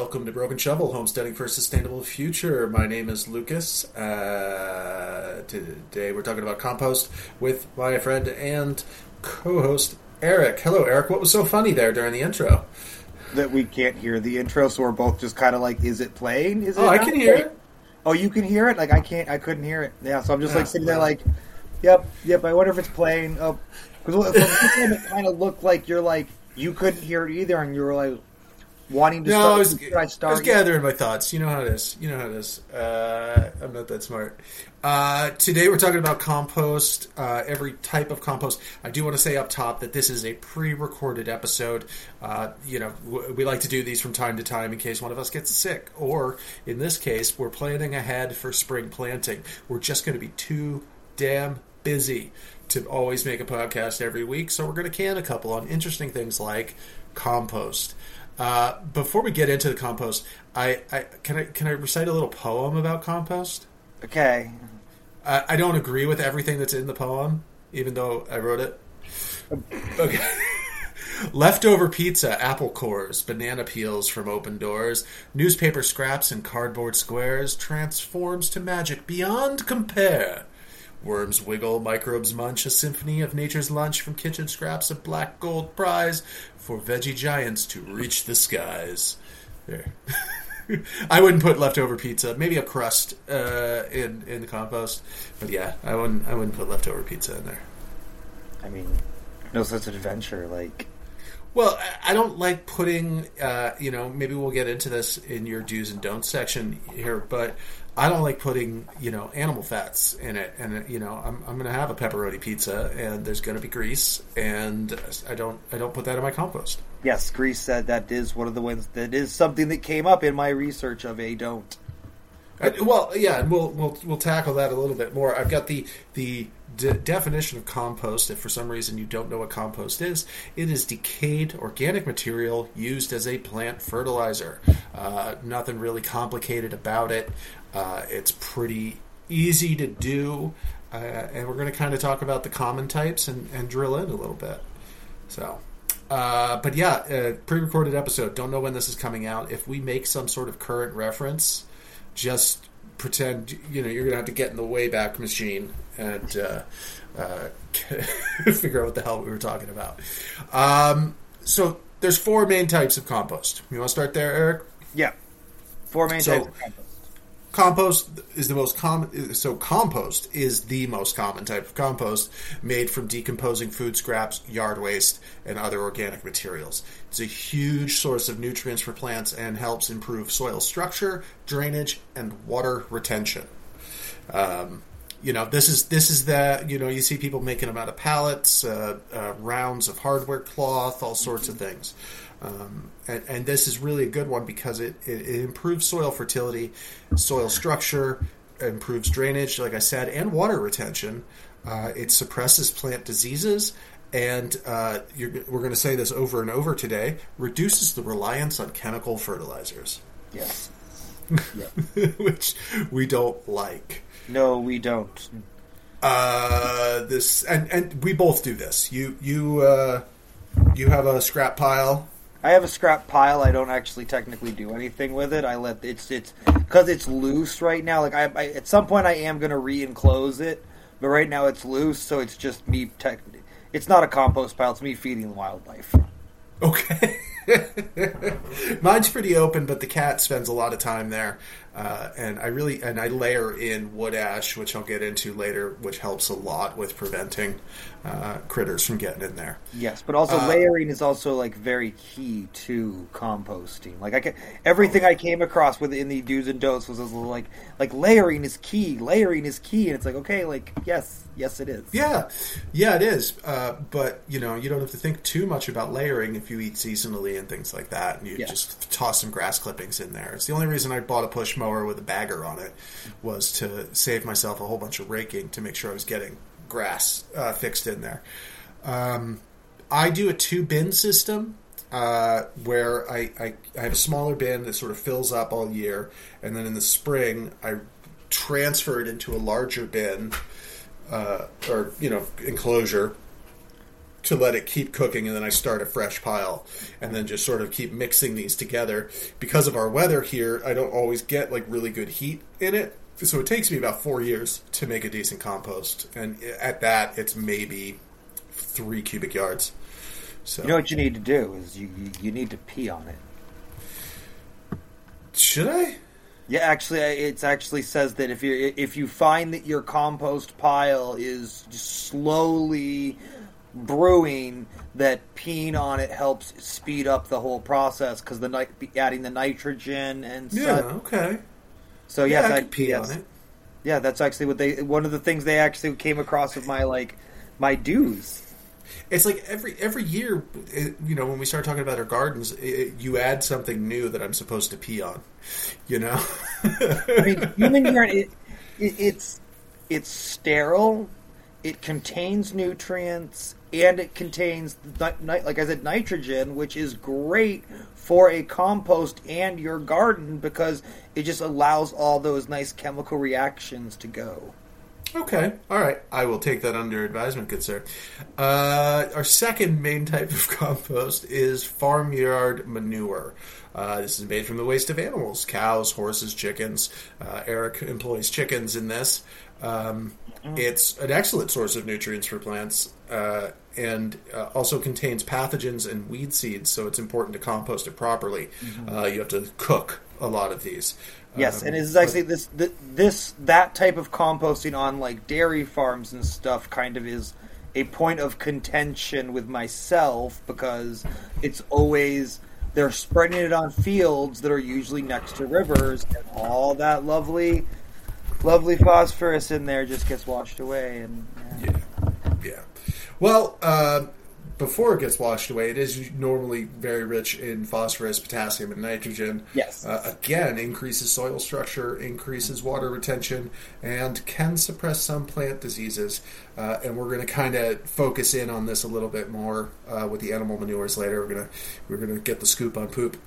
welcome to Broken Shovel, Homesteading for a Sustainable Future. My name is Lucas. Today we're talking about compost with my friend and co-host Eric. Hello, Eric. What was so funny there during the intro? That we can't hear the intro, so we're both just kind of like, is it playing? Is it I can hear it. Oh, you can hear it? Like, I couldn't hear it. Yeah, so I'm just like sitting there like, yep, I wonder if it's playing. Oh, because it kind of looked like you're like, you couldn't hear it either, and you were like, wanting to I was start gathering my thoughts. You know how it is. I'm not that smart. Today we're talking about compost, every type of compost. I do want to say up top that this is a pre-recorded episode. We like to do these from time to time in case one of us gets sick. Or, in this case, we're planning ahead for spring planting. We're just going to be too damn busy to always make a podcast every week, so we're going to can a couple on interesting things like compost. Before we get into the compost, can I recite a little poem about compost? Okay. I don't agree with everything that's in the poem, even though I wrote it. Okay. Leftover pizza, apple cores, banana peels from open doors, newspaper scraps and cardboard squares transforms to magic beyond compare. Worms wiggle, microbes munch, a symphony of nature's lunch from kitchen scraps, a black gold prize for veggie giants to reach the skies. There. I wouldn't put leftover pizza, maybe a crust in the compost, but yeah, I wouldn't put leftover pizza in there. I mean, no such adventure, like. Well, I don't like putting, maybe we'll get into this in your do's and don'ts section here, but I don't like putting, animal fats in it. And, I'm going to have a pepperoni pizza and there's going to be grease, and I don't put that in my compost. Yes, grease said that is one of the ones that is something that came up in my research of a don't. We'll tackle that a little bit more. I've got the definition of compost. If for some reason you don't know what compost is, it is decayed organic material used as a plant fertilizer. Nothing really complicated about it. It's pretty easy to do, and we're going to kind of talk about the common types and drill in a little bit. So, pre-recorded episode. Don't know when this is coming out. If we make some sort of current reference, just pretend, you're going to have to get in the Wayback Machine and figure out what the hell we were talking about. So there's 4 main types of compost. You want to start there, Eric? Yeah. 4 main types of compost. Compost is the most common. So compost is the most common type of compost, made from decomposing food scraps, yard waste, and other organic materials. It's a huge source of nutrients for plants and helps improve soil structure, drainage, and water retention. This is the, you see people making them out of pallets, rounds of hardware cloth, all sorts of things. And this is really a good one because it improves soil fertility, soil structure, improves drainage, like I said, and water retention. It suppresses plant diseases, and we're going to say this over and over today, reduces the reliance on chemical fertilizers. Yes. Yeah. Which we don't like. No, we don't. This and we both do this. You have a scrap pile. I have a scrap pile. I don't actually technically do anything with it. I let it's because it's loose right now. Like I at some point I am going to re-enclose it, but right now it's loose, so it's just me. It's not a compost pile. It's me feeding wildlife. Okay. Mine's pretty open, but the cat spends a lot of time there, and I layer in wood ash, which I'll get into later, which helps a lot with preventing critters from getting in there. Yes, but also layering is also like very key to composting. Like everything I came across within the do's and don'ts was like layering is key, and it's like, okay, like yes it is. Yeah, it is. But you don't have to think too much about layering if you eat seasonally and things like that, and you just toss some grass clippings in there. It's the only reason I bought a push mower with a bagger on it, was to save myself a whole bunch of raking to make sure I was getting grass fixed in there. I do a 2-bin system where I have a smaller bin that sort of fills up all year, and then in the spring I transfer it into a larger bin enclosure to let it keep cooking, and then I start a fresh pile, and then just sort of keep mixing these together. Because of our weather here, I don't always get like really good heat in it, so it takes me about 4 years to make a decent compost, and at that, it's maybe 3 cubic yards. So You know what you need to do is you need to pee on it. should I? Yeah, actually, it actually says that if you find that your compost pile is just slowly brewing, that peeing on it helps speed up the whole process because adding the nitrogen and Yeah, such. okay. So Yeah, yes, I could pee on it. Yeah, that's actually one of the things they actually came across with my dues. It's like every year, when we start talking about our gardens, you add something new that I'm supposed to pee on, I mean, human urine, it's sterile, it contains nutrients, and it contains, like I said, nitrogen, which is great for a compost and your garden because it just allows all those nice chemical reactions to go. Okay, all right. I will take that under advisement, good sir. Our second main type of compost is farmyard manure. This is made from the waste of animals, cows, horses, chickens. Eric employs chickens in this. It's an excellent source of nutrients for plants and also contains pathogens and weed seeds, so it's important to compost it properly. You have to cook a lot of these. Yes, and it's actually that type of composting on like dairy farms and stuff kind of is a point of contention with myself because it's always they're spreading it on fields that are usually next to rivers, and all that lovely phosphorus in there just gets washed away. And yeah. Well, before it gets washed away, it is normally very rich in phosphorus, potassium, and nitrogen. Yes. Again, increases soil structure, increases water retention, and can suppress some plant diseases. And we're going to kind of focus in on this a little bit more with the animal manures later. We're gonna get the scoop on poop.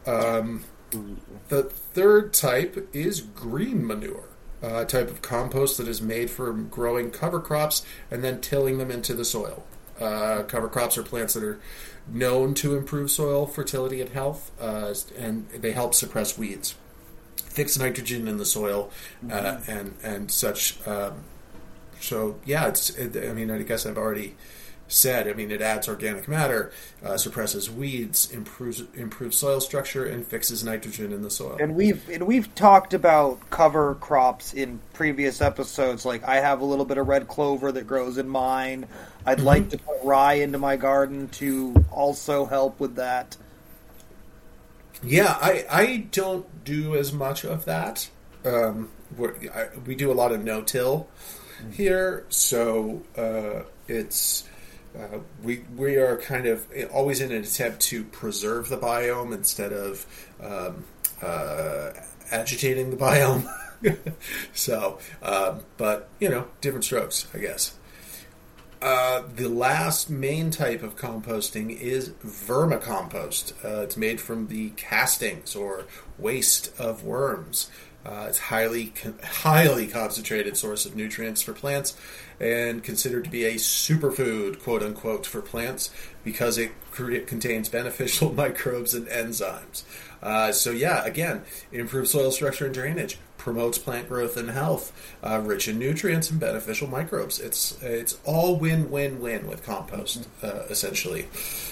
The third type is green manure. A type of compost that is made from growing cover crops and then tilling them into the soil. Cover crops are plants that are known to improve soil fertility and health, and they help suppress weeds, fix nitrogen in the soil, and such. So yeah, I guess I've already said. It adds organic matter, suppresses weeds, improves soil structure, and fixes nitrogen in the soil. And we've talked about cover crops in previous episodes. Like I have a little bit of red clover that grows in mine. I'd like to put rye into my garden to also help with that. Yeah, I don't do as much of that. We do a lot of no-till here, so it's. We are kind of always in an attempt to preserve the biome instead of agitating the biome. So, but different strokes, I guess. The last main type of composting is vermicompost. It's made from the castings or waste of worms. It's highly concentrated source of nutrients for plants and considered to be a superfood, quote unquote, for plants because it contains beneficial microbes and enzymes. So yeah, again, improves soil structure and drainage, promotes plant growth and health, rich in nutrients and beneficial microbes. It's all win-win-win with compost, essentially.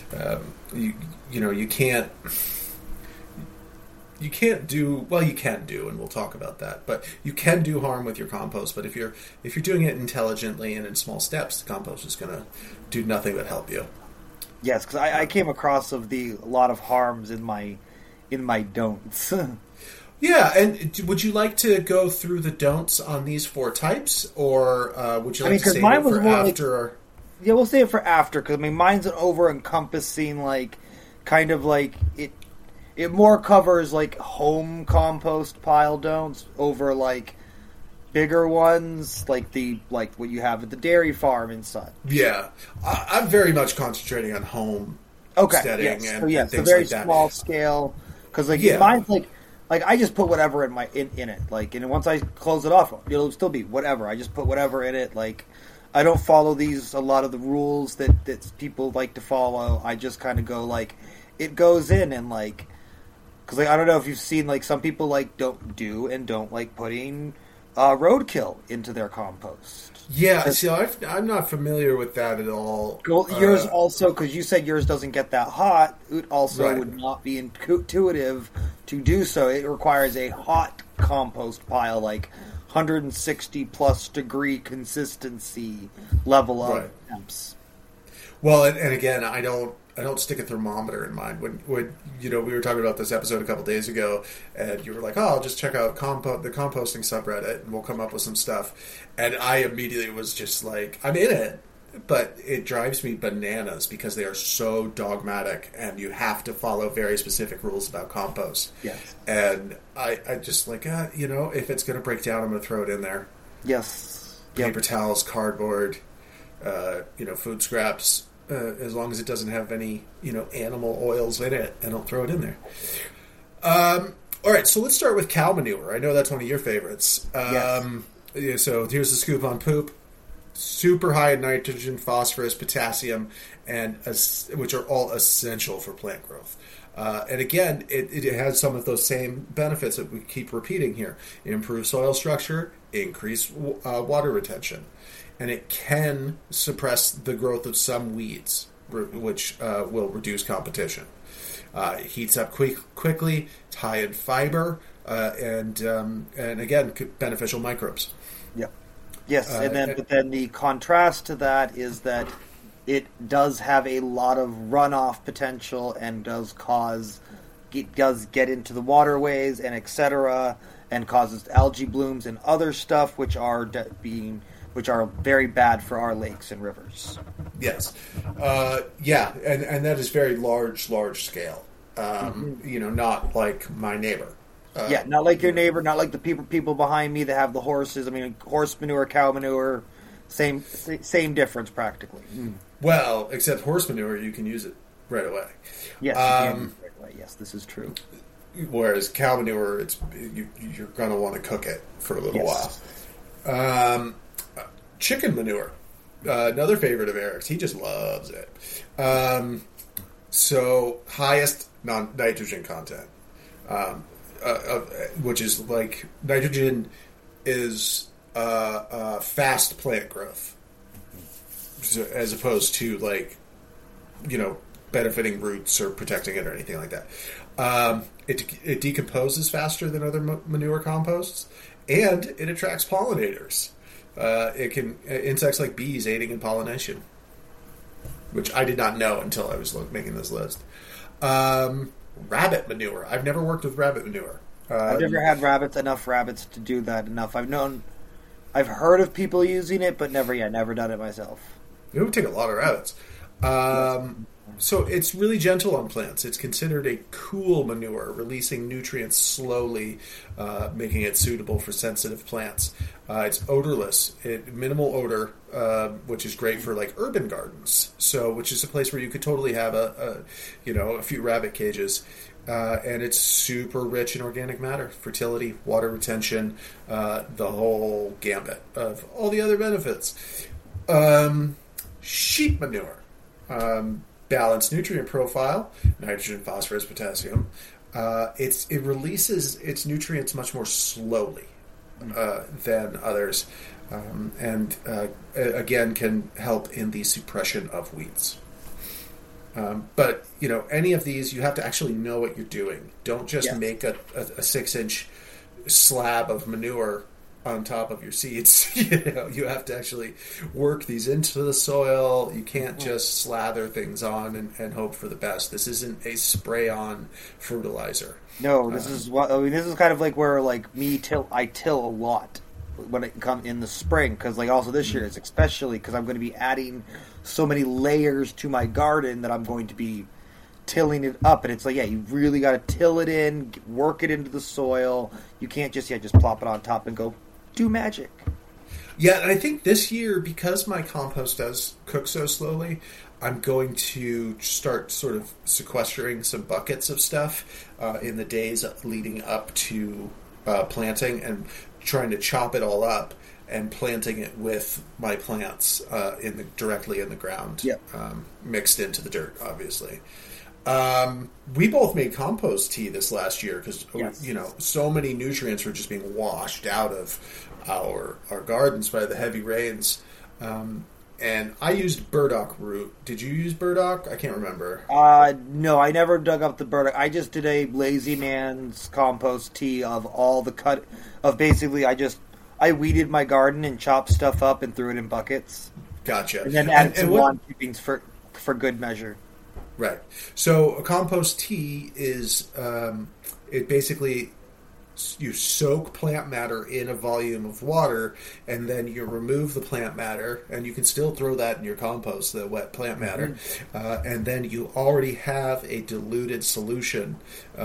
You can't. You can't do well. You can do, and we'll talk about that. But you can do harm with your compost. But if you're doing it intelligently and in small steps, the compost is going to do nothing but help you. Yes, because I came across a lot of harms in my don'ts. Yeah, and would you like to go through the don'ts on these 4 types, or would you like to save it for after? Yeah, we'll save it for after because mine's an over-encompassing kind of it. It more covers home compost pile don'ts over bigger ones like what you have at the dairy farm and such. Yeah, I'm very much concentrating on home steading and things so very like that. Small scale because mine's I just put whatever in it and once I close it off it'll still be whatever. I just put whatever in it I don't follow a lot of the rules that people like to follow. I just kind of go like, it goes in and like, because like, I don't know if you've seen like some people like don't like putting roadkill into their compost. Yeah, see, I'm not familiar with that at all. Well, yours also, because you said yours doesn't get that hot, it also Right. would not be intuitive to do so. It requires a hot compost pile, like 160 plus degree consistency level of Right. temps. Well, and again, I don't stick a thermometer in mine. When we were talking about this episode a couple days ago, and you were like, "Oh, I'll just check out the composting subreddit, and we'll come up with some stuff." And I immediately was just like, "I'm in it," but it drives me bananas because they are so dogmatic, and you have to follow very specific rules about compost. Yes. And I just like, if it's going to break down, I'm going to throw it in there. Yes. Paper towels, cardboard, food scraps. As long as it doesn't have any, animal oils in it, and I'll throw it in there. All right, so let's start with cow manure. I know that's one of your favorites. So here's the scoop on poop. Super high in nitrogen, phosphorus, potassium, and which are all essential for plant growth. And again, it has some of those same benefits that we keep repeating here. Improve soil structure, increase water retention. And it can suppress the growth of some weeds, which will reduce competition. It heats up quickly, it's high in fiber, and again, beneficial microbes. Yep. Yes, but then the contrast to that is that it does have a lot of runoff potential and does get into the waterways and etc. and causes algae blooms and other stuff, which are very bad for our lakes and rivers. Yes. And that is very large scale. Not like my neighbor. Not like your neighbor, not like the people behind me that have the horses. I mean, horse manure, cow manure, same difference practically. Well, except horse manure, you can use it right away. Yes, you can use it right away. Yes, this is true. Whereas cow manure, you're going to want to cook it for a little while. Chicken manure, another favorite of Eric's. He just loves it. So highest nitrogen content, which is like nitrogen is fast plant growth, as opposed to benefiting roots or protecting it or anything like that. It decomposes faster than other manure composts, and it attracts pollinators. It can insects like bees aiding in pollination, which I did not know until I was making this list. Rabbit manure. I've never worked with rabbit manure. I've never had enough rabbits to do that enough. I've heard of people using it, but never done it myself. It would take a lot of rabbits. So it's really gentle on plants. It's considered a cool manure, releasing nutrients slowly, making it suitable for sensitive plants. It's odorless, minimal odor, which is great for like urban gardens. So, which is a place where you could totally have a few rabbit cages. And it's super rich in organic matter, fertility, water retention, the whole gambit of all the other benefits. Sheep manure. Balanced nutrient profile, nitrogen, phosphorus, potassium. It releases its nutrients much more slowly than others, and again can help in the suppression of weeds. But any of these, you have to actually know what you're doing. Don't just make a 6-inch slab of manure on top of your seeds. You have to actually work these into the soil. You can't just slather things on and hope for the best. This isn't a spray-on fertilizer. No, this is kind of like where I till a lot when it comes in the spring, because also this year it's especially because I'm going to be adding so many layers to my garden that I'm going to be tilling it up, and it's you really got to till it in, work it into the soil. You can't just plop it on top and go do magic. Yeah, and I think this year, because my compost does cook so slowly, I'm going to start sort of sequestering some buckets of stuff in the days leading up to planting and trying to chop it all up and planting it with my plants directly in the ground, Yep. Mixed into the dirt, obviously. We both made compost tea this last year because Yes. so many nutrients were just being washed out of our gardens by the heavy rains. And I used burdock root. Did you use burdock? I can't remember. No, I never dug up the burdock. I just did a lazy man's compost tea of all the basically I weeded my garden and chopped stuff up and threw it in buckets. Gotcha. And then added some lawn clippings for good measure. Right. So a compost tea is it basically you soak plant matter in a volume of water, and then you remove the plant matter, and you can still throw that in your compost, the wet plant matter, and then you already have a diluted solution.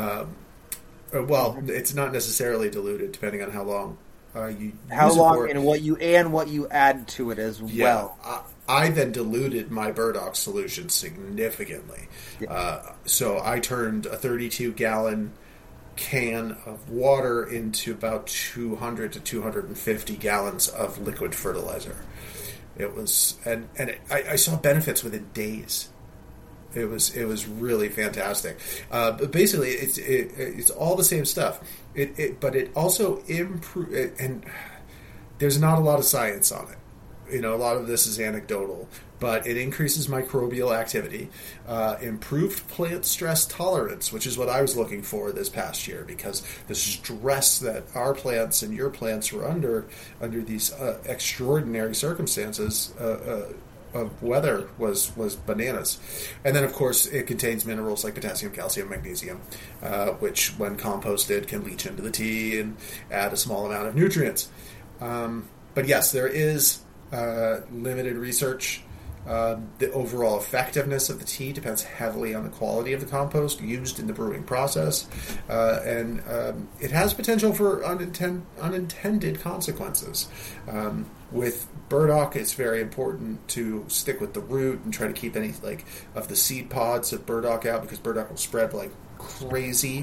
Well, it's not necessarily diluted, depending on how long you how use long it for. and what you add to it as well. I then diluted my burdock solution significantly. So I turned a 32-gallon can of water into about 200 to 250 gallons of liquid fertilizer. It was, I saw benefits within days. It was really fantastic. But basically, it's all the same stuff. But it also and there's not a lot of science on it. A lot of this is anecdotal, but it increases microbial activity, improved plant stress tolerance, which is what I was looking for this past year, because the stress that our plants and your plants were under these extraordinary circumstances of weather was bananas. And then, of course, it contains minerals like potassium, calcium, magnesium, which, when composted, can leach into the tea and add a small amount of nutrients. But yes, there is limited research. The overall effectiveness of the tea depends heavily on the quality of the compost used in the brewing process, and it has potential for unintended consequences. With burdock, it's very important to stick with the root and try to keep any of the seed pods of burdock out, because burdock will spread like crazy.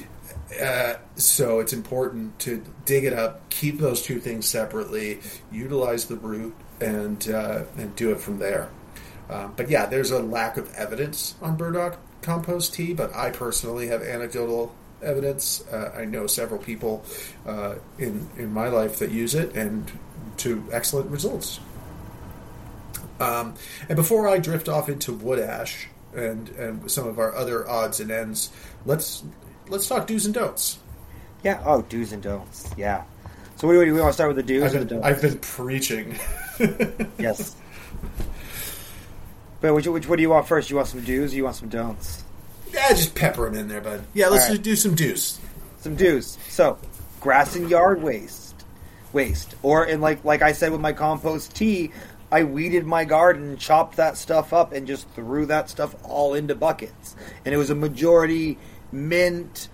So it's important to dig it up, keep those two things separately, utilize the root, and do it from there. But yeah, there's a lack of evidence on burdock compost tea, but I personally have anecdotal evidence. I know several people in my life that use it, and to excellent results. And before I drift off into wood ash and some of our other odds and ends, let's talk do's and don'ts. Yeah. Oh, do's and don'ts. Yeah. So what do we want to start with, the do's or the don'ts? I've been preaching. Yes. But which what do you want first? You want some do's or you want some don'ts? Yeah, just pepper them in there, bud. Yeah, let's just do some do's. Some do's. So, grass and yard waste. Or, and like I said with my compost tea, I weeded my garden, chopped that stuff up, and just threw that stuff all into buckets. And it was a majority mint,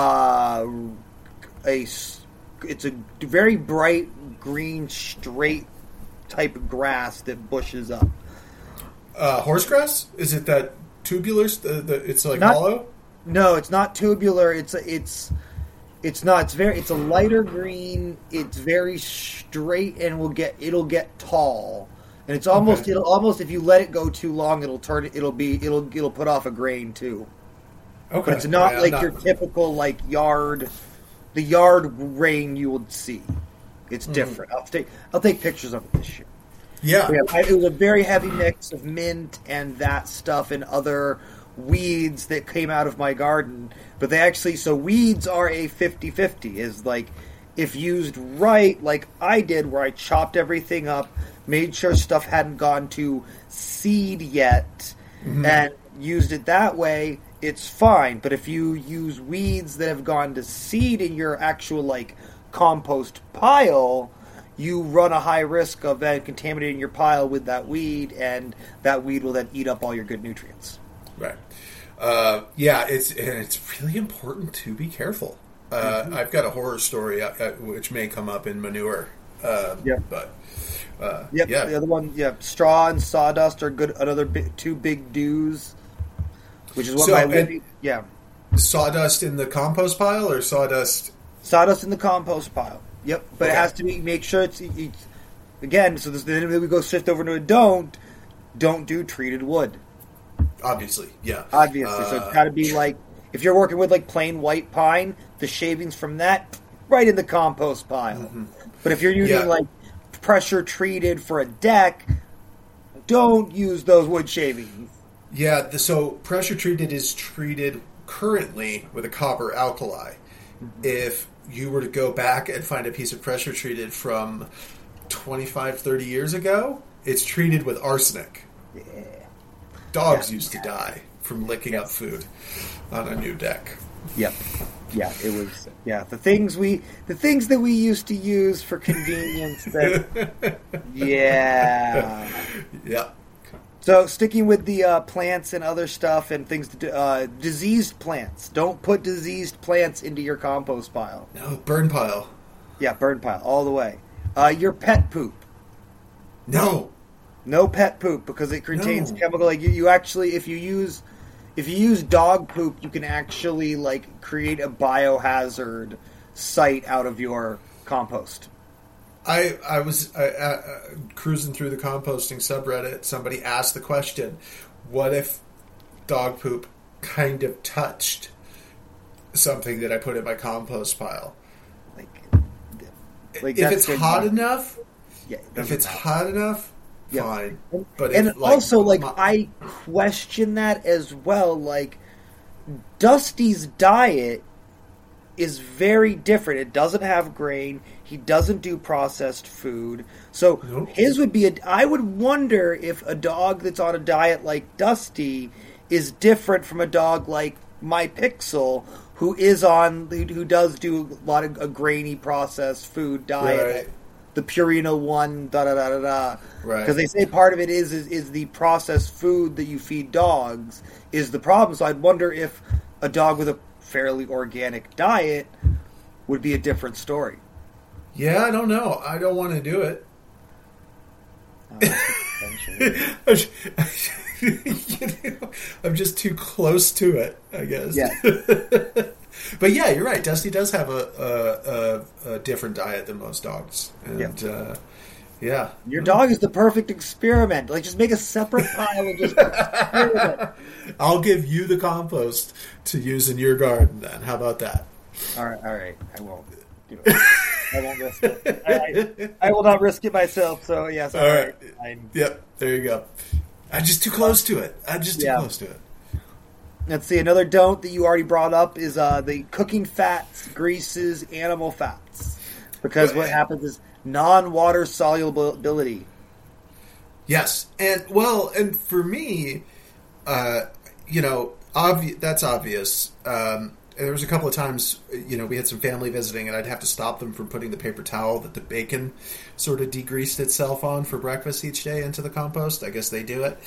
it's a very bright green, straight type of grass that bushes up. Horsegrass? Is it that tubular? It's like hollow? No, it's not tubular. It's not. It's a lighter green. It's very straight, and it'll get tall. And it's almost it'll almost, if you let it go too long, it'll put off a grain too. Okay, but it's not your typical yard grain you would see. It's different. I'll take pictures of it this year. Yeah. It was a very heavy mix of mint and that stuff and other weeds that came out of my garden. But so weeds are a 50-50. Is if used right, like I did, where I chopped everything up, made sure stuff hadn't gone to seed yet, and used it that way, it's fine. But if you use weeds that have gone to seed in your actual compost pile, you run a high risk of then contaminating your pile with that weed, and that weed will then eat up all your good nutrients. Right. It's really important to be careful. I've got a horror story which may come up in manure. But the other one, straw and sawdust are good. Another two big do's, which is what Sawdust in the compost pile or sawdust? Sawdust in the compost pile. Yep, but it has to be. Make sure it's again, so then we go shift over to a don't do treated wood. Obviously, yeah. Obviously, so it's got to be like, if you're working with like plain white pine, the shavings from that, right in the compost pile. Mm-hmm. But if you're using like pressure treated for a deck, don't use those wood shavings. Yeah, so pressure treated is treated currently with a copper alkali. Mm-hmm. If you were to go back and find a piece of pressure treated from 25, 30 years ago, it's treated with arsenic. Yeah. Dogs used to die from licking up food on a new deck. Yep. Yeah, it was. Yeah, the things that we used to use for convenience. Yeah. So sticking with the plants and other stuff and things, diseased plants. Don't put diseased plants into your compost pile. No, burn pile. Yeah, burn pile all the way. Your pet poop. No pet poop, because it contains chemical. Like you actually, if you use dog poop, you can actually like create a biohazard site out of your compost. I was cruising through the composting subreddit. Somebody asked the question, what if dog poop kind of touched something that I put in my compost pile? Like if it's hot enough, fine. But I question that as well. Like, Dusty's diet is very different. It doesn't have grain. He doesn't do processed food. So his would be I would wonder if a dog that's on a diet like Dusty is different from a dog like my Pixel, who does do a lot of a grainy processed food diet. Right. The Purina One, Right. Because they say part of it is the processed food that you feed dogs is the problem. So I'd wonder if a dog with a fairly organic diet would be a different story. Yeah, I don't know. I don't want to do it. I'm just too close to it, I guess. Yeah. But yeah, you're right. Dusty does have a different diet than most dogs, and yeah, your dog is the perfect experiment. Like, just make a separate pile and just experiment. I'll give you the compost to use in your garden. Then, how about that? All right. I won't do it. I won't risk it. I will not risk it myself. So yes, all right. Yep, there you go. I'm just too close to it. Close to it. Let's see, another don't that you already brought up is the cooking fats, greases, animal fats. Because what happens is non-water solubility. Yes. And for me, that's obvious. There was a couple of times, we had some family visiting, and I'd have to stop them from putting the paper towel that the bacon sort of degreased itself on for breakfast each day into the compost. I guess they do it.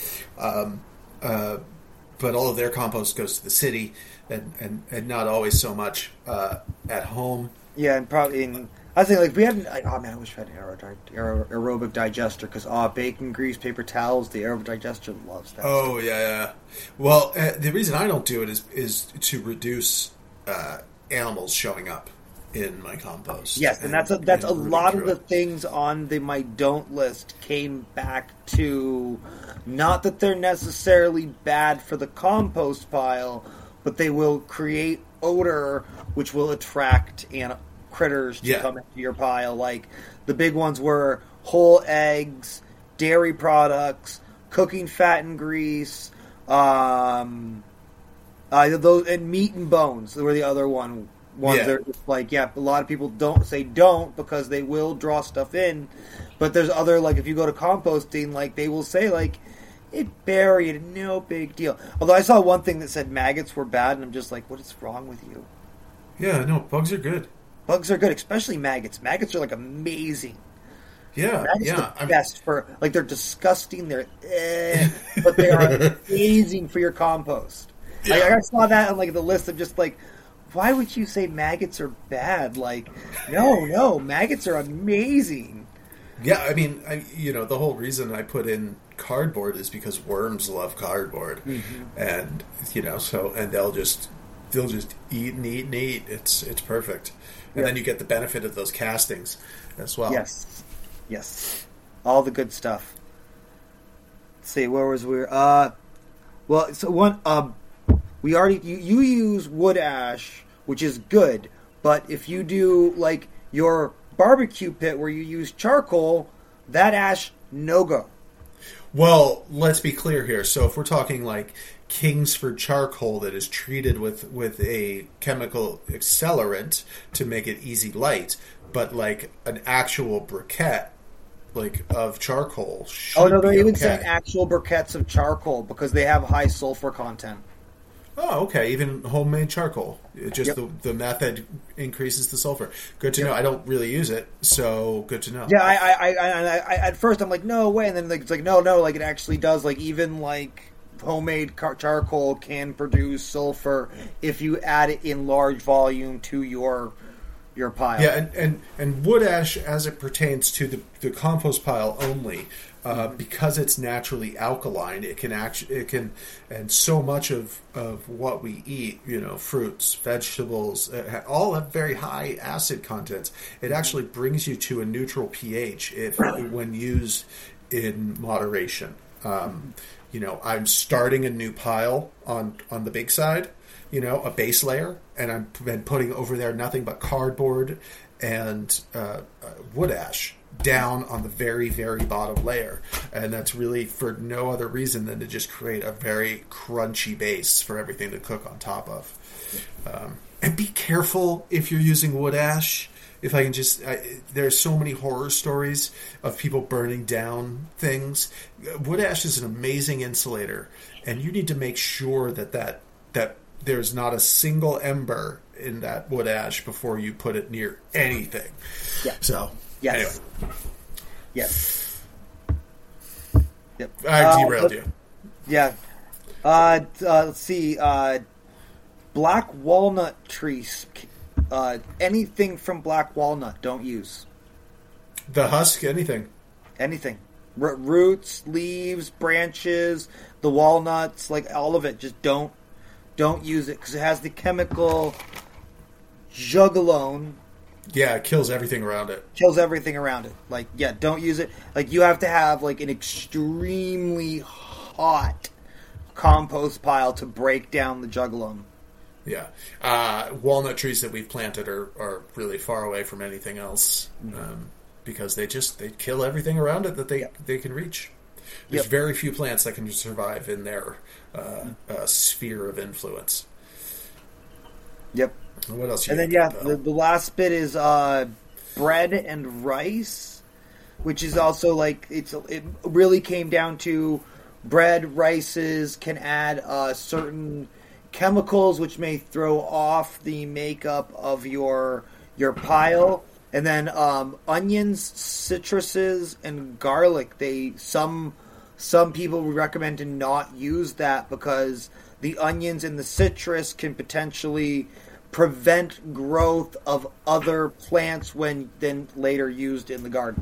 But all of their compost goes to the city, and not always so much at home. Yeah, and probably I think like we hadn't. I wish we had an aerobic digester because bacon grease, paper towels. The aerobic digester loves that. Oh yeah. Well, the reason I don't do it is to reduce animals showing up in my compost. Yes, and that's a lot of the things on my don't list came back to. Not that they're necessarily bad for the compost pile, but they will create odor, which will attract critters to come into your pile. Like the big ones were whole eggs, dairy products, cooking fat and grease, those and meat and bones were the other ones. They're just like, a lot of people don't because they will draw stuff in. But there's other, like, if you go to composting, like, they will say, like, it buried, no big deal. Although I saw one thing that said maggots were bad, and I'm just like, what is wrong with you? Yeah, no, bugs are good. Bugs are good, especially maggots. Maggots are, like, amazing. Yeah, maggots are the best for, like, they're disgusting, but they are amazing for your compost. Yeah. Like, I saw that on, like, the list of just, like, why would you say maggots are bad? Like, no, maggots are amazing. Yeah, I mean, the whole reason I put in cardboard is because worms love cardboard, and and they'll just eat and eat and eat. It's perfect, and then you get the benefit of those castings as well. Yes. All the good stuff. Let's see, where was we? Well, so one, we already you use wood ash, which is good, but if you do like your barbecue pit where you use charcoal, that ash no go. Well, let's be clear here. So if we're talking like Kingsford charcoal that is treated with a chemical accelerant to make it easy light, but like an actual briquette like of charcoal should Oh no, they're be even okay. saying actual briquettes of charcoal because they have high sulfur content. Oh, okay. Even homemade charcoal. It just Yep. the method increases the sulfur. Good to know. I don't really use it, so good to know. Yeah, I at first I'm like no way, and then like, it's like no, like it actually does. Like even like homemade charcoal can produce sulfur if you add it in large volume to your pile. Yeah, and wood ash, as it pertains to the compost pile only, because it's naturally alkaline, it can, and so much of what we eat, fruits, vegetables, all have very high acid contents. It actually brings you to a neutral pH when used in moderation. I'm starting a new pile on the big side. A base layer, and I've been putting over there nothing but cardboard and wood ash down on the very, very bottom layer. And that's really for no other reason than to just create a very crunchy base for everything to cook on top of. And be careful if you're using wood ash. If I can just, there's so many horror stories of people burning down things. Wood ash is an amazing insulator, and you need to make sure that there's not a single ember in that wood ash before you put it near anything. Yeah. So, Yes. Anyway. Yes. Yep. I derailed you. Yeah. Let's see. Black walnut trees. Anything from black walnut, don't use. The husk, anything. Anything. Roots, leaves, branches, the walnuts, like all of it. Just don't use it because it has the chemical jugalone. Yeah, it kills everything around it. Kills everything around it. Like, yeah, don't use it. Like, you have to have like an extremely hot compost pile to break down the jugalone. Yeah. Walnut trees that we've planted are really far away from anything else because they kill everything around it that they can reach. There's very few plants that can survive in their sphere of influence. Yep. What else? And then the last bit is bread and rice, which is also like it really came down to bread, rices can add certain chemicals which may throw off the makeup of your pile. And then onions, citruses, and garlic. Some people would recommend to not use that because the onions and the citrus can potentially prevent growth of other plants when then later used in the garden.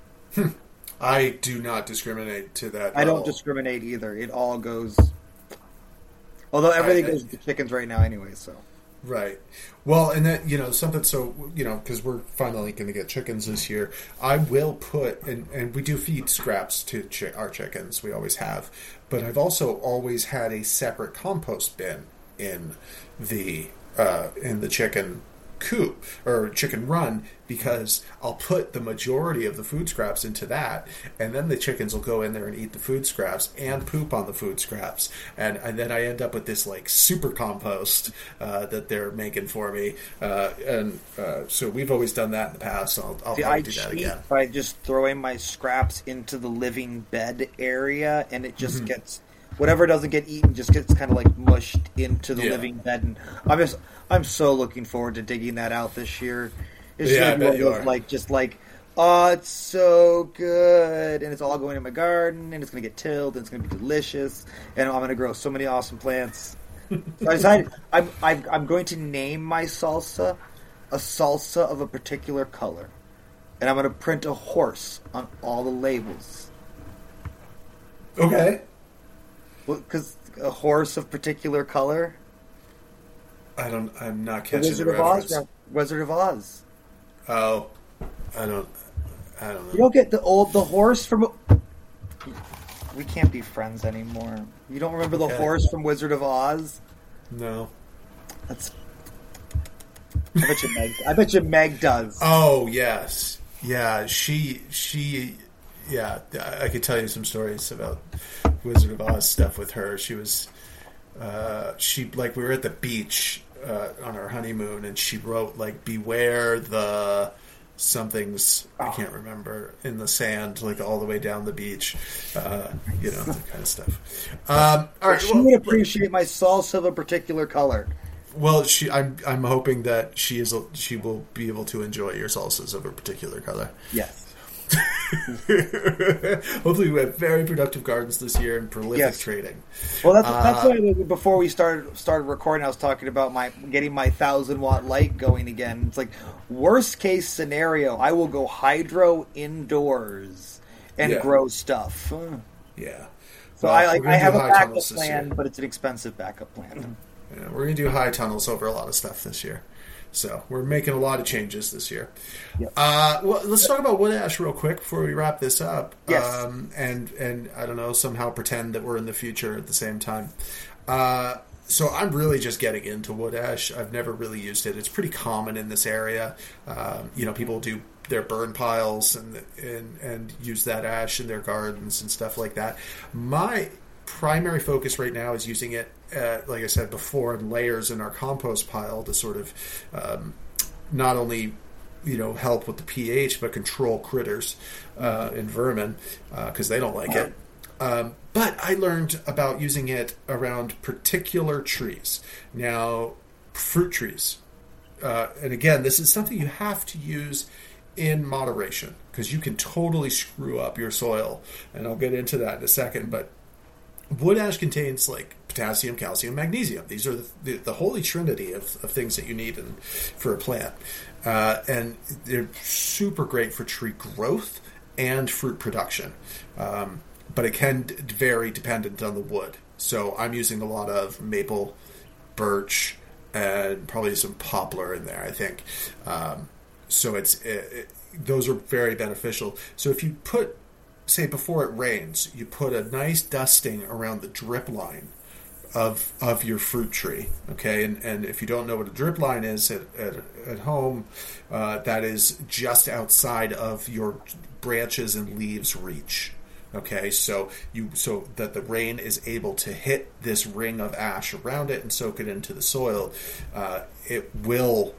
I do not discriminate to that. I don't discriminate either. It all goes. Although everything goes to chickens right now anyway, so. Right. Well, and that, something so, because we're finally going to get chickens this year, I will put, and we do feed scraps to our chickens, we always have, but I've also always had a separate compost bin in the chicken coop or chicken run because I'll put the majority of the food scraps into that, and then the chickens will go in there and eat the food scraps and poop on the food scraps, and then I end up with this like super compost that they're making for me, so we've always done that in the past. So I'll probably do that again by just throwing my scraps into the living bed area, and it just gets. Whatever doesn't get eaten just gets kind of like mushed into the living bed, and I'm so looking forward to digging that out this year. It's just like, oh, it's so good, and it's all going in my garden, and it's going to get tilled, and it's going to be delicious, and I'm going to grow so many awesome plants. So I decided I'm going to name my salsa a salsa of a particular color, and I'm going to print a horse on all the labels. Okay. Because a horse of particular color. I'm not catching the reference. Wizard of Oz. Oh, I I don't know. You don't get the horse from. We can't be friends anymore. You don't remember the horse from Wizard of Oz? No. That's. I bet you Meg does. Oh yes, yeah. She. Yeah, I could tell you some stories about Wizard of Oz stuff with her. She was. We were at the beach on our honeymoon, and she wrote like "Beware the." Something's I can't remember in the sand, like all the way down the beach, that kind of stuff. All right, she would appreciate my salsa of a particular color. Well, I'm hoping that she will be able to enjoy your salsas of a particular color. Yes. Hopefully, we have very productive gardens this year and prolific trading. Well, that's why before we started recording, I was talking about getting my 1,000-watt light going again. It's like worst case scenario, I will go hydro indoors and grow stuff. Yeah. So I have a backup plan, but it's an expensive backup plan. Yeah, we're going to do high tunnels over a lot of stuff this year. So we're making a lot of changes this year. Yep. Well, let's talk about wood ash real quick before we wrap this up. Yes. And I don't know, somehow pretend that we're in the future at the same time. So I'm really just getting into wood ash. I've never really used it. It's pretty common in this area. People do their burn piles and use that ash in their gardens and stuff like that. My primary focus right now is using it, like I said before, in layers in our compost pile to sort of not only help with the pH but control critters and vermin because they don't like it. But I learned about using it around particular trees. Now, fruit trees. And again, this is something you have to use in moderation because you can totally screw up your soil. And I'll get into that in a second. But wood ash contains like potassium, calcium, magnesium. These are the holy trinity of things that you need for a plant. And they're super great for tree growth and fruit production. But it can vary dependent on the wood. So I'm using a lot of maple, birch, and probably some poplar in there, I think. So those are very beneficial. So if you put, say before it rains, you put a nice dusting around the drip line of your fruit tree, okay? And if you don't know what a drip line is at home, that is just outside of your branches and leaves reach. Okay, so that the rain is able to hit this ring of ash around it and soak it into the soil, it will,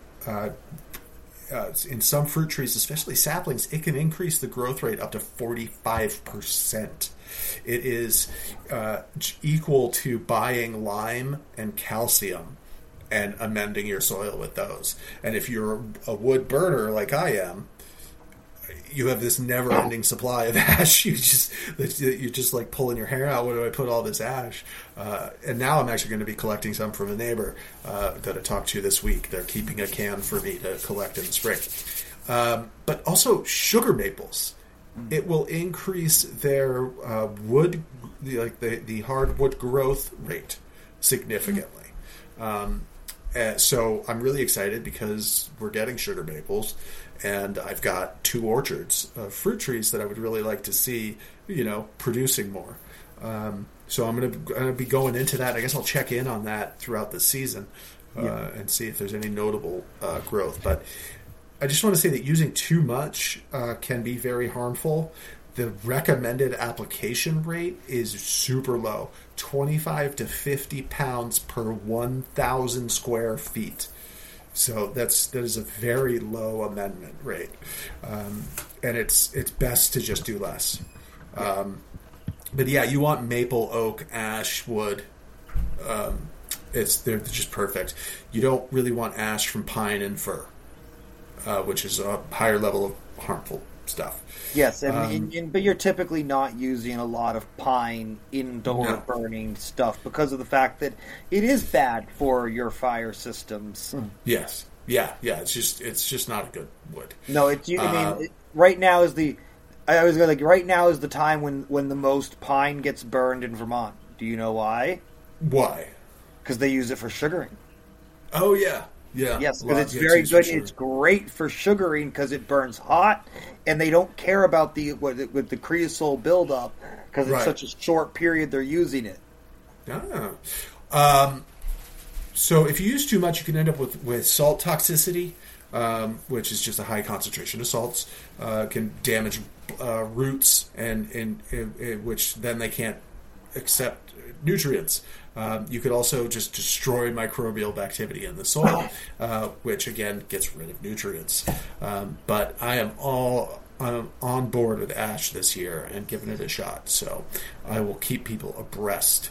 in some fruit trees, especially saplings, it can increase the growth rate up to 45%. It is equal to buying lime and calcium and amending your soil with those. And if you're a wood burner like I am, you have this never-ending supply of ash. You're just like pulling your hair out. Where do I put all this ash? And now I'm actually going to be collecting some from a neighbor that I talked to this week. They're keeping a can for me to collect in the spring. But also sugar maples. It will increase their wood, the hardwood growth rate significantly. So I'm really excited because we're getting sugar maples. And I've got 2 orchards of fruit trees that I would really like to see, producing more. So I'm going to be going into that. I guess I'll check in on that throughout the season and see if there's any notable growth. But I just want to say that using too much can be very harmful. The recommended application rate is super low, 25 to 50 pounds per 1,000 square feet. So that is a very low amendment rate, and it's best to just do less. But yeah, you want maple, oak, ash, wood. They're just perfect. You don't really want ash from pine and fir, which is a higher level of harmful stuff. Yes, but you're typically not using a lot of pine indoor burning stuff because of the fact that it is bad for your fire systems. Yes, yeah. It's just not a good wood. No, right now is the time when the most pine gets burned in Vermont. Do you know why? Why? Because they use it for sugaring. Oh yeah. Yeah, Yes, a because lot it's of very THCs for good. sure. It's great for sugaring because it burns hot, and they don't care about with the creosol buildup because it's Right. such a short period they're using it. Ah. So if you use too much, you can end up with salt toxicity, which is just a high concentration of salts. Can damage roots, and which then they can't accept nutrients. You could also just destroy microbial activity in the soil, which again gets rid of nutrients. But I'm on board with Ash this year and giving it a shot, so I will keep people abreast.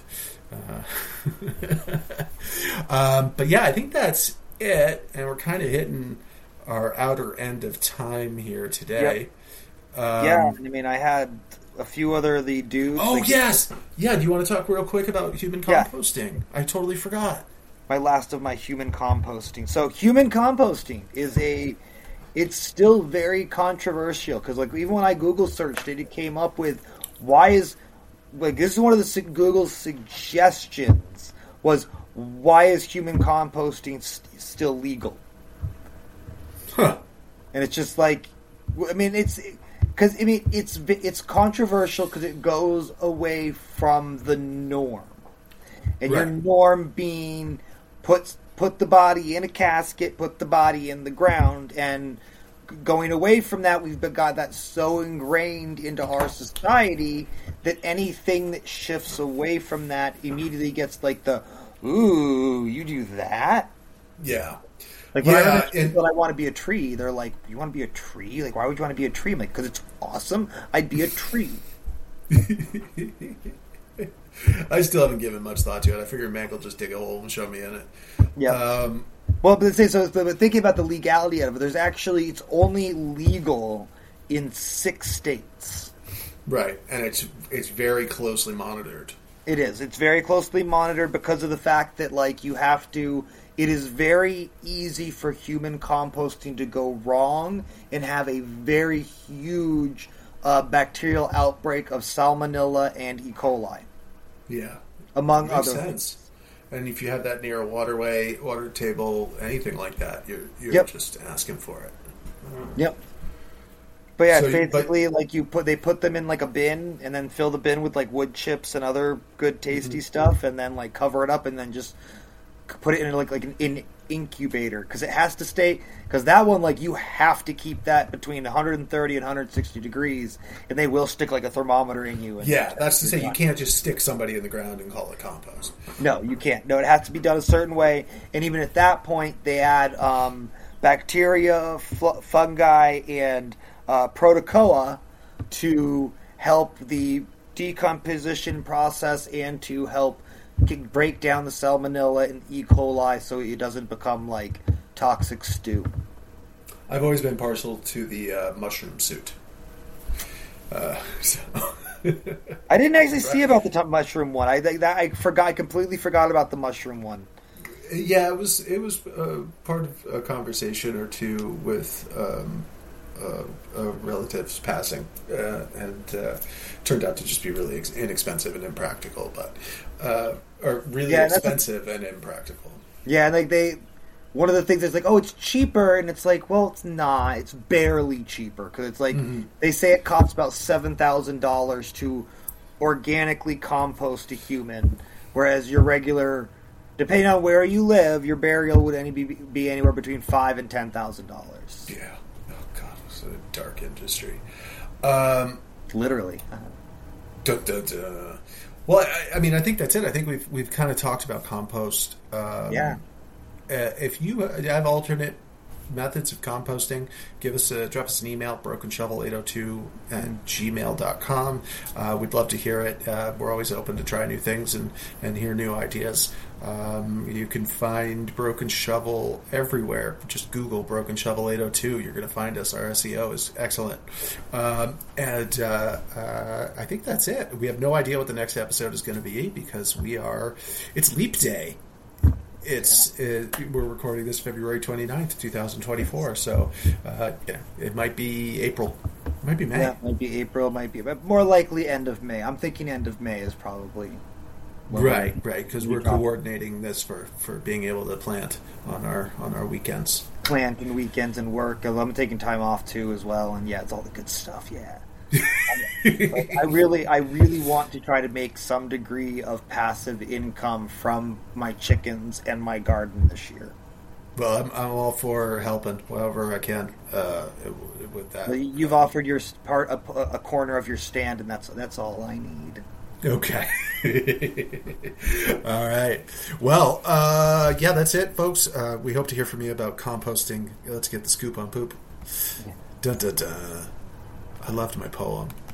But yeah, I think that's it, and we're kind of hitting our outer end of time here today. Yeah, I mean, I had a few other of the dudes. Oh, like, yes! Yeah, do you want to talk real quick about human Yeah. composting? I totally forgot. my last of my human composting. So human composting it's still very controversial because like even when I Google searched it, it came up with this is one of the Google's suggestions was why is human composting still legal? Huh. And it's just like, I mean, it's controversial because it goes away from the norm, and your Right. norm being put the body in a casket, put the body in the ground, and going away from that, we've got that so ingrained into our society that anything that shifts away from that immediately gets like the ooh, you do that. Yeah. Like when I Yeah, remember people that I want to be a tree, they're like, "You want to be a tree? Like, why would you want to be a tree?" I'm like, "Because it's awesome. I'd be a tree." I still haven't given much thought to it. I figured Mac will just dig a hole and show me in it. Yeah. Well, but thinking about the legality of it, it's only legal in 6 states. Right, and it's very closely monitored. It is. It's very closely monitored because of the fact that like you have to. It is very easy for human composting to go wrong and have a very huge bacterial outbreak of Salmonella and E. coli, Yeah, among makes other sense. And if you have that near a waterway, water table, anything like that, you're Yep. just asking for it. Yep. But yeah, So it's basically like they put them in like a bin and then fill the bin with like wood chips and other good tasty stuff, and then like cover it up and then just put it in like an incubator because it has to stay because that one like you have to keep that between 130 and 160 degrees, and they will stick like a thermometer in you. And Yeah, that's to say you can't just stick somebody in the ground and call it compost. No, you can't. No, it has to be done a certain way. And even at that point, they add bacteria, fungi, and protocoa to help the decomposition process and to help break down the salmonella and E. coli so it doesn't become like toxic stew. I've always been partial to the mushroom suit. So. I didn't actually see about the mushroom one. I forgot. I completely forgot about the mushroom one. Yeah, it was part of a conversation or two with relatives passing, and turned out to just be really inexpensive and impractical, or really expensive and impractical. Yeah, and like one of the things is like, oh, it's cheaper, and it's like, well, it's not. It's barely cheaper because it's like they say it costs about $7,000 to organically compost a human, whereas your regular, depending on where you live, your burial would only be anywhere between $5,000 and $10,000. Yeah. Oh god, it's a dark industry. Literally. Well, I mean, I think that's it. I think we've kind of talked about compost. Yeah. If you have alternate methods of composting, drop us an email, brokenshovel802 and gmail.com. We'd love to hear it. We're always open to try new things and hear new ideas. You can find Broken Shovel everywhere. Just Google Broken Shovel 802. You're going to find us. Our SEO is excellent. And I think that's it. We have no idea what the next episode is going to be because it's Leap Day. We're recording this February 29th, 2024. So, it might be April. It might be May. Yeah, it might be April, but more likely end of May. I'm thinking end of May is probably. Right, because we're coordinating this for being able to plant on our weekends. Plant and weekends and work. I'm taking time off too as well, and yeah, it's all the good stuff. Yeah. I really want to try to make some degree of passive income from my chickens and my garden this year. Well, I'm all for helping however I can with that. You've offered your part a corner of your stand, and that's all I need. Okay. All right. Well, yeah, that's it, folks. We hope to hear from you about composting. Let's get the scoop on poop. Yeah. Dun, dun, dun. I loved my poem.